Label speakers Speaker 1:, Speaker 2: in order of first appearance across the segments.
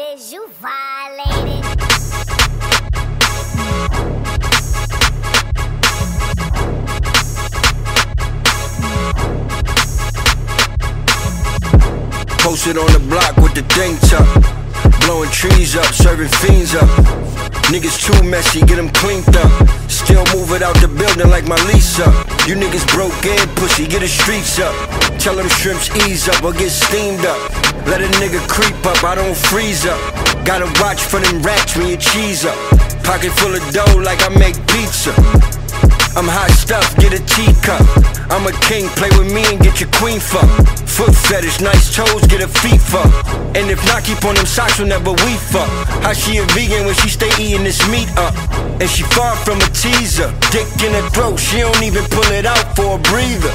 Speaker 1: is you violated.
Speaker 2: Posted on the block with the thing tuck, blowing trees up, serving fiends up. Niggas too messy, get them cleaned up. Still move it out the building like my lease up. You niggas broke and pussy, get the streets up. Tell them shrimps ease up or get steamed up. Let a nigga creep up, I don't freeze up. Gotta watch for them rats when you cheese up. Pocket full of dough like I make pizza. I'm hot stuff, get a teacup. I'm a king, play with me and get your queen fucked. Foot fetish, nice toes, get her feet fucked. And if not, keep on them socks whenever we fuck. How she a vegan when she stay eating this meat up? And she far from a teaser. Dick in her throat, she don't even pull it out for a breather.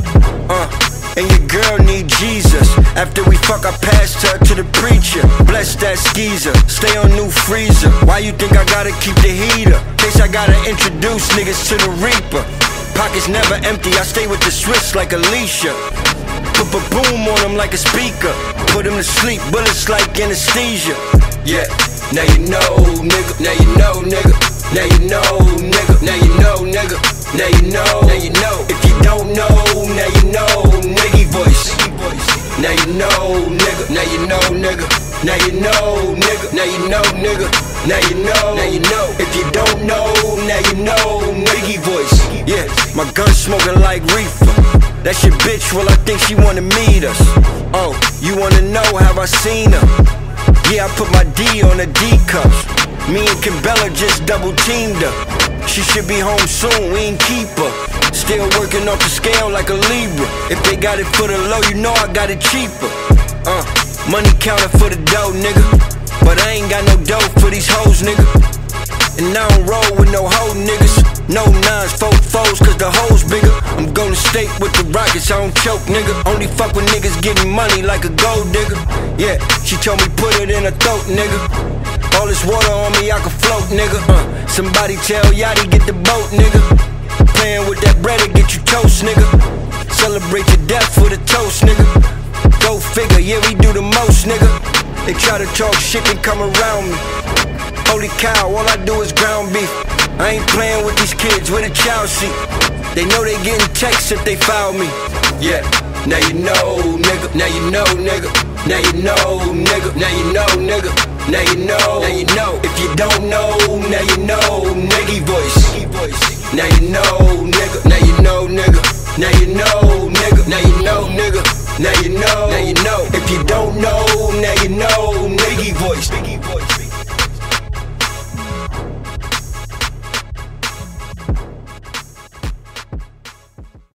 Speaker 2: And your girl need Jesus. After we fuck, I passed her to the preacher. Bless that skeezer, stay on new freezer. Why you think I gotta keep the heater? Case I gotta introduce niggas to the reaper. Pockets never empty, I stay with the Swiss like Alicia. Put a boom on them like a speaker. Put them to sleep, bullets like anesthesia. Yeah, now you know, nigga. Now you know, nigga. Now you know, nigga. Now you know, nigga. Now you know, now you know. If you don't know, now you know, nigga voice. Now you know, nigga. Now you know, nigga. Now you know, nigga. Now you know, nigga. Now you know, now you know. If you don't know, now you know, nigga voice. Yeah, my gun smoking like reefer. That's your bitch, well I think she wanna meet us. Oh, you wanna know how I seen her? Yeah, I put my D on the D cups. Me and Kimbella just double teamed her. She should be home soon, we ain't keep her. Still working off the scale like a Libra. If they got it for the low, you know I got it cheaper. Money counter for the dough, nigga. But I ain't got no dough for these hoes, nigga. And I don't roll with no hoe niggas. No nines, 4 foes, cause the hoes bigger. I'm going to state with the Rockets, I don't choke, nigga. Only fuck with niggas getting money like a gold digger. Yeah, she told me put it in her throat, nigga. All this water on me, I can float, nigga. Somebody tell Yachty get the boat, nigga. Playing with that bread to get you toast, nigga. Celebrate your death with a toast, nigga. Go figure, yeah, we do the most, nigga. They try to talk shit and come around me. Holy cow, all I do is ground beef. I ain't playing with these kids with a child seat. They know they getting texts if they foul me. Yeah, now you know, nigga. Now you know, nigga. Now you know, nigga. Now you know, nigga. Now you know, now you know. If you don't know, now you know, nigga voice. Now you know, nigga. Now you know, nigga. Now you know, nigga. Now you know, nigga. Now you know, now you know. If you don't know,